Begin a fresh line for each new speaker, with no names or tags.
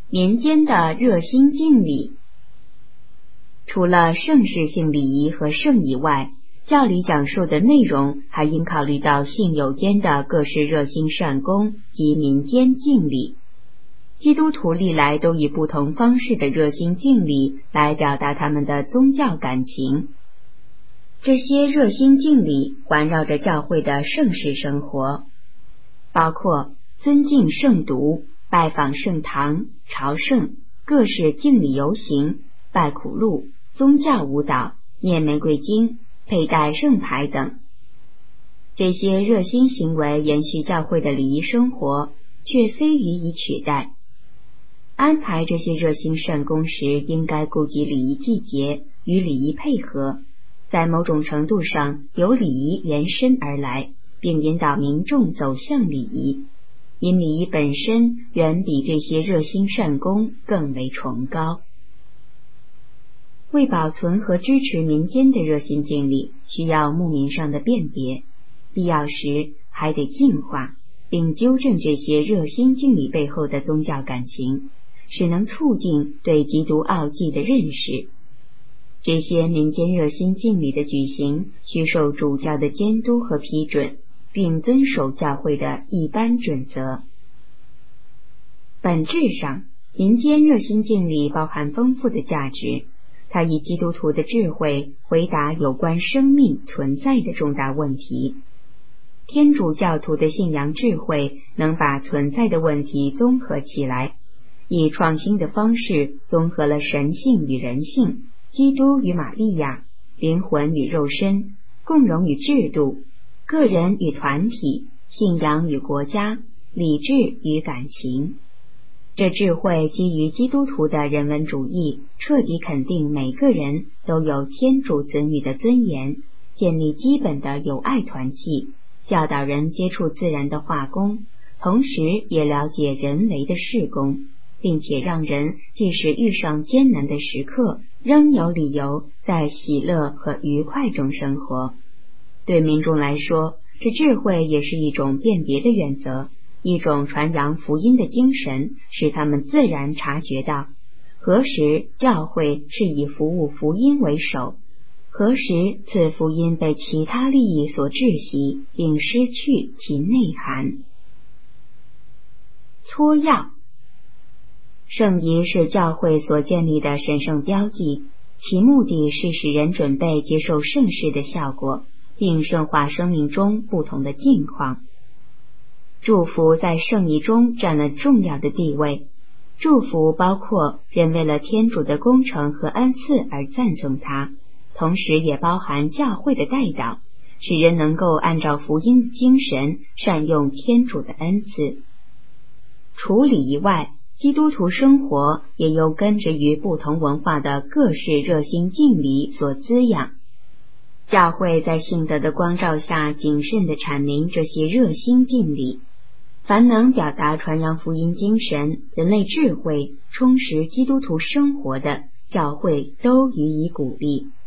民间的热心敬礼。除了盛世性礼仪和圣仪外，教理讲述的内容还应考虑到信友间的各式热心善功及民间敬礼。基督徒历来都以不同方式的热心敬礼来表达他们的宗教感情。这些热心敬礼环绕着教会的圣事生活，包括尊敬圣读、拜访圣堂、朝圣、各式敬礼游行、拜苦路、宗教舞蹈、念玫瑰经、佩戴圣牌等。这些热心行为延续教会的礼仪生活，却非予以取代。安排这些热心善功时，应该顾及礼仪季节，与礼仪配合，在某种程度上由礼仪延伸而来，并引导民众走向礼仪，因礼仪本身远比这些热心善功更为崇高。为保存和支持民间的热心敬礼，需要牧民上的辨别，必要时还得净化并纠正这些热心敬礼背后的宗教感情，使能促进对基督奥迹的认识。这些民间热心敬礼的举行需受主教的监督和批准，并遵守教会的一般准则。本质上，民间热心敬礼包含丰富的价值，它以基督徒的智慧回答有关生命存在的重大问题。天主教徒的信仰智慧能把存在的问题综合起来，以创新的方式综合了神性与人性、基督与玛利亚、灵魂与肉身、共荣与制度、个人与团体、信仰与国家、理智与感情。这智慧基于基督徒的人文主义，彻底肯定每个人都有天主子女的尊严，建立基本的友爱团契，教导人接触自然的化工，同时也了解人为的事工，并且让人即使遇上艰难的时刻，仍有理由在喜乐和愉快中生活。对民众来说，这智慧也是一种辨别的原则，一种传扬福音的精神，使他们自然察觉到何时教会是以服务福音为首，何时此福音被其他利益所窒息，并失去其内涵。撮要。圣仪是教会所建立的神圣标记，其目的是使人准备接受圣事的效果，并圣化生命中不同的境况。祝福在圣仪中占了重要的地位，祝福包括人为了天主的工程和恩赐而赞颂他，同时也包含教会的代祷，使人能够按照福音的精神善用天主的恩赐。除礼仪外，基督徒生活也由根植于不同文化的各式热心敬礼所滋养。教会在信德的光照下谨慎地阐明这些热心敬礼，凡能表达传扬福音精神、人类智慧、充实基督徒生活的，教会都予以鼓励。